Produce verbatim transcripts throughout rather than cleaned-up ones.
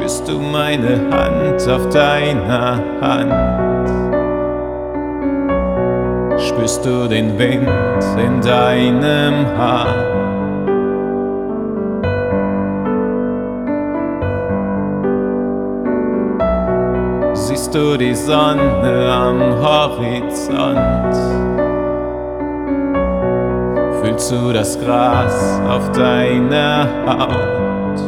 Spürst du meine Hand auf deiner Hand? Spürst du den Wind in deinem Haar? Siehst du die Sonne am Horizont? Fühlst du das Gras auf deiner Haut?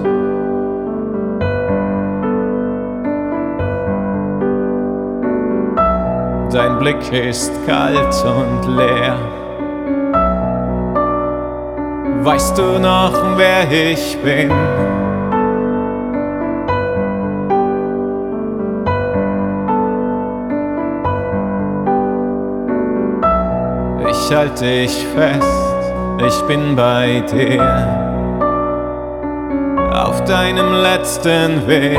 Dein Blick ist kalt und leer. Weißt du noch, wer ich bin? Ich halte dich fest, ich bin bei dir. Auf deinem letzten Weg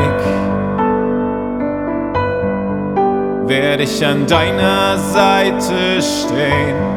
werde ich an deiner Seite stehen.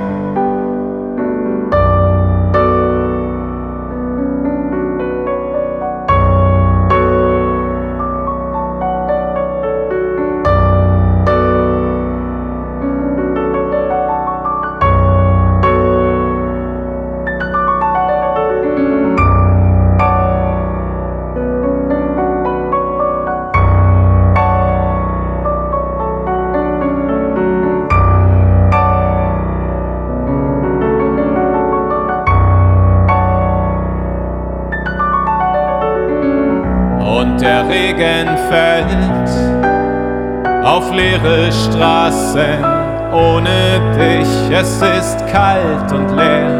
Und der Regen fällt auf leere Straßen ohne dich. Es ist kalt und leer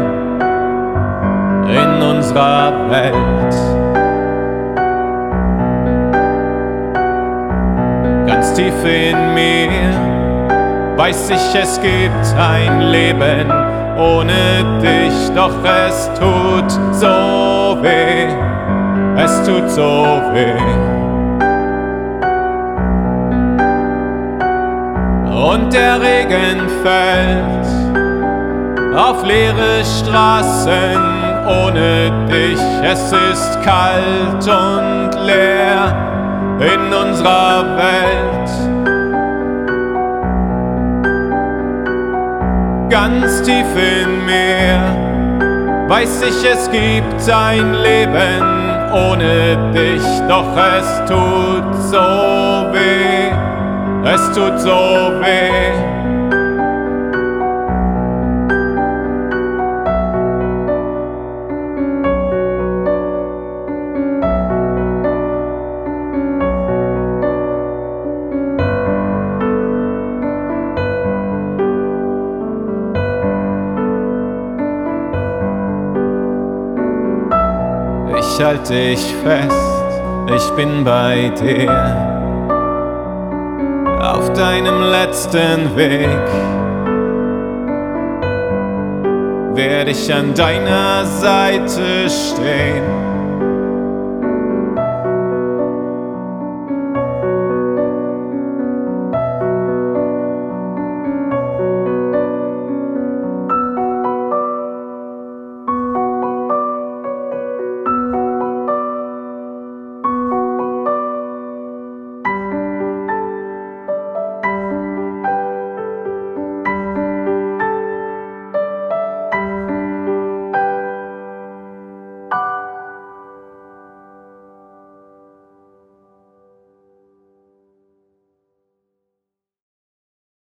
in unserer Welt. Ganz tief in mir weiß ich, es gibt ein Leben ohne dich. Doch es tut so weh. Es tut so weh. Und der Regen fällt auf leere Straßen ohne dich. Es ist kalt und leer in unserer Welt. Ganz tief in mir weiß ich, es gibt ein Leben ohne dich, doch es tut so weh, es tut so weh. Ich halte dich fest, ich bin bei dir. Auf deinem letzten Weg werde ich an deiner Seite stehen.